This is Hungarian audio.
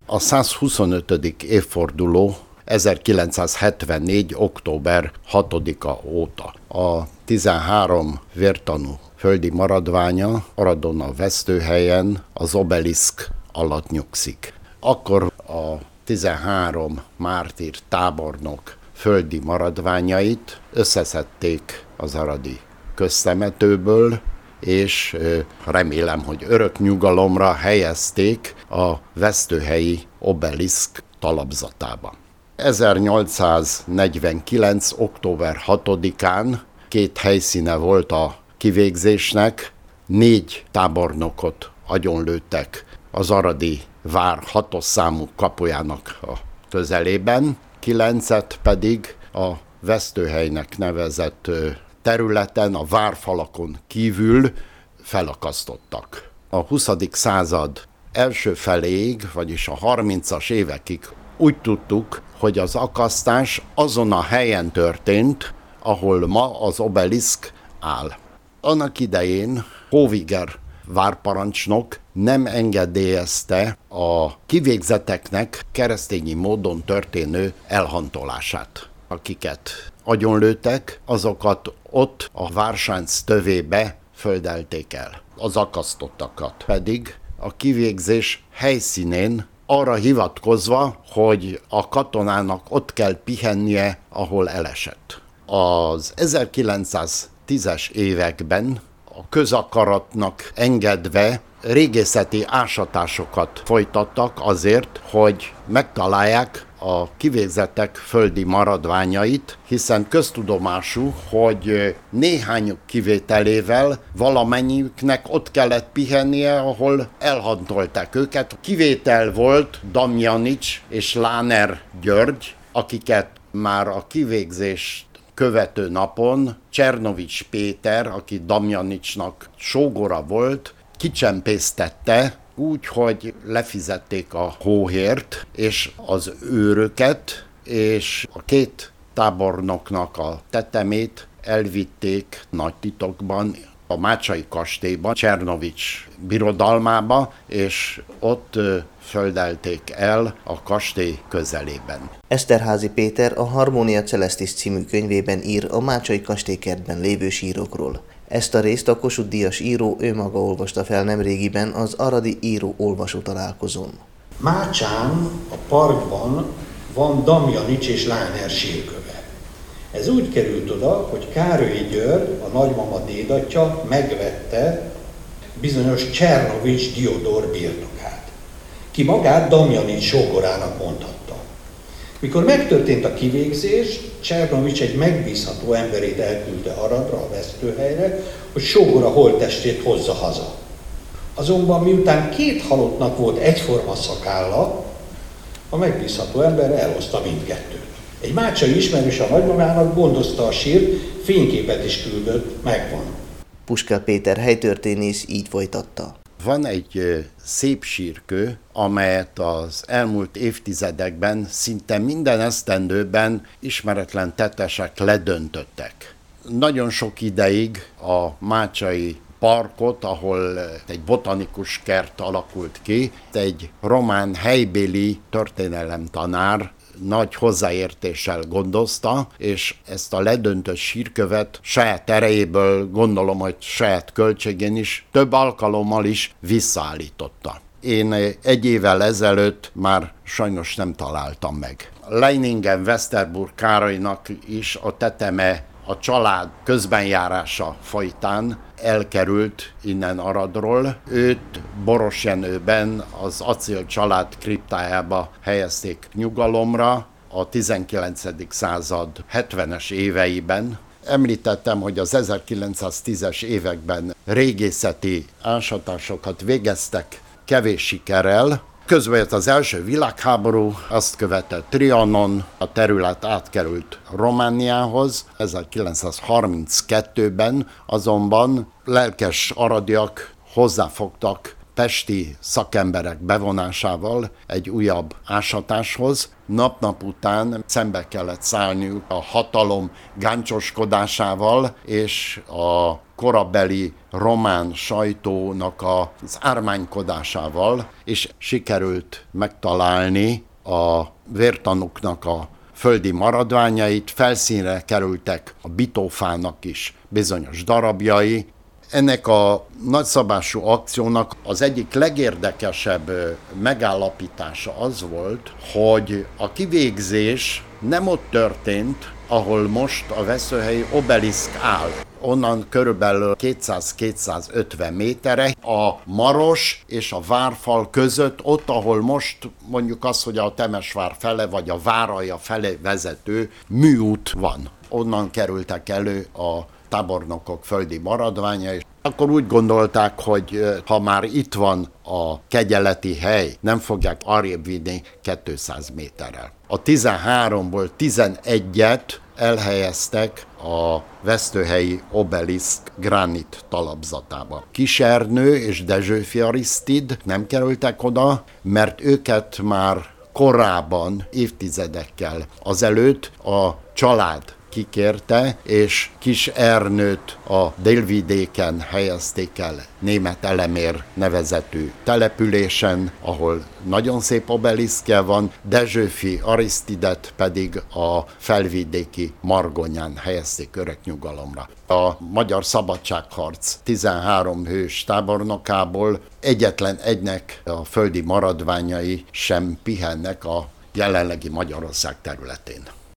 A 125. évforduló 1974. október 6-a óta. A 13 vértanú földi maradványa Aradon a vesztőhelyen az obeliszk alatt nyugszik. Akkor a 13 mártír tábornok földi maradványait összeszedték az aradi köztemetőből, és remélem, hogy örök nyugalomra helyezték a vesztőhelyi obeliszk talapzatába. 1849. október 6-án 2 helyszíne volt a kivégzésnek, 4 tábornokot agyonlőttek az aradi vár 6-os számú kapujának a közelében, 9-et pedig a vesztőhelynek nevezett területen, a várfalakon kívül felakasztottak. A 20. század első feléig, vagyis a 30-as évekig úgy tudtuk, hogy az akasztás azon a helyen történt, ahol ma az obeliszk áll. Annak idején Hóviger várparancsnok nem engedélyezte a kivégzeteknek keresztényi módon történő elhantolását. Akiket agyonlőtek, azokat ott a vársánc tövébe földelték el. Az akasztottakat pedig a kivégzés helyszínén arra hivatkozva, hogy a katonának ott kell pihennie, ahol elesett. Az 1910-es években a közakaratnak engedve régészeti ásatásokat folytattak azért, hogy megtalálják a kivégzettek földi maradványait, hiszen köztudomású, hogy néhányuk kivételével valamennyiüknek ott kellett pihennie, ahol elhantolták őket. Kivétel volt Damjanics és Láner György, akiket már a kivégzést követő napon Csernovics Péter, aki Damjanicsnak sógora volt, kicsempésztette úgy, hogy lefizették a hóhért és az őröket, és a 2 tábornoknak a tetemét elvitték nagy titokban a Mácsai kastélyba, Csernovics birodalmába, és ott földelték el a kastély közelében. Eszterházy Péter a Harmonia Celestis című könyvében ír a Mácsai kastélykertben lévő sírokról. Ezt a részt a Kossuth-díjas író maga olvasta fel nemrégiben az aradi író-olvasó találkozón. Mácsán, a parkban van Damjanics és Láner sírköve. Ez úgy került oda, hogy Károlyi György, a nagymama dédatja megvette bizonyos Csernovics Diodor birtokát, ki magát Damjanics sógorának mondhatta. Mikor megtörtént a kivégzés, Csernovics egy megbízható emberét elküldte Aradra, a vesztőhelyre, hogy sógora holttestét hozza haza. Azonban miután 2 halottnak volt egyforma szakálla, a megbízható ember elhozta mindkettőt. Egy mácsai ismerős a nagymamának gondozta a sírt, fényképet is küldött, megvan. Puskel Péter helytörténész így folytatta. Van egy szép sírkő, amelyet az elmúlt évtizedekben szinte minden esztendőben ismeretlen tettesek ledöntöttek. Nagyon sok ideig a mácsai parkot, ahol egy botanikus kert alakult ki, egy román helybéli történelemtanár nagy hozzáértéssel gondozta, és ezt a ledöntött sírkövet saját erejéből, gondolom, hogy saját költségén is, több alkalommal is visszaállította. Én 1 évvel ezelőtt már sajnos nem találtam meg. Leiningen-Westerburg Károlynak is a teteme a család közbenjárása folytán elkerült innen Aradról. Őt Borosjenőben az Acél család kriptájába helyezték nyugalomra a 19. század 70-es éveiben. Említettem, hogy az 1910-es években régészeti ásatásokat végeztek kevés sikerrel. Közben jött az első világháború, azt követett Trianon, a terület átkerült Romániához. 1932-ben azonban lelkes aradiak hozzáfogtak pesti szakemberek bevonásával egy újabb ásatáshoz. Nap-nap után szembe kellett szállniuk a hatalom gáncsoskodásával és a korabeli román sajtónak az ármánykodásával, és sikerült megtalálni a vértanúknak a földi maradványait, felszínre kerültek a bitófának is bizonyos darabjai. Ennek a nagyszabású akciónak az egyik legérdekesebb megállapítása az volt, hogy a kivégzés nem ott történt, ahol most a veszőhelyi obeliszk áll. Onnan körülbelül 200-250 méterre a Maros és a várfal között, ott, ahol most mondjuk az, hogy a Temesvár fele vagy a Váralja felé vezető műút van. Onnan kerültek elő a tábornokok földi maradványai. Akkor úgy gondolták, hogy ha már itt van a kegyeleti hely, nem fogják arrébb vinni 200 méterrel. A 13-ból 11-et elhelyeztek a vesztőhelyi obeliszk gránit talapzatába. Kisernő és Dezsőfi Arisztid nem kerültek oda, mert őket már korábban, évtizedekkel azelőtt a család kikérte, és Kis Ernőt a délvidéken helyezték el Német Elemér nevezetű településen, ahol nagyon szép obeliszkje van, Dezsőfi Arisztidet pedig a felvidéki Margonyán helyezték öröknyugalomra. A magyar szabadságharc 13 hős tábornokából egyetlen egynek a földi maradványai sem pihennek a jelenlegi Magyarország területén.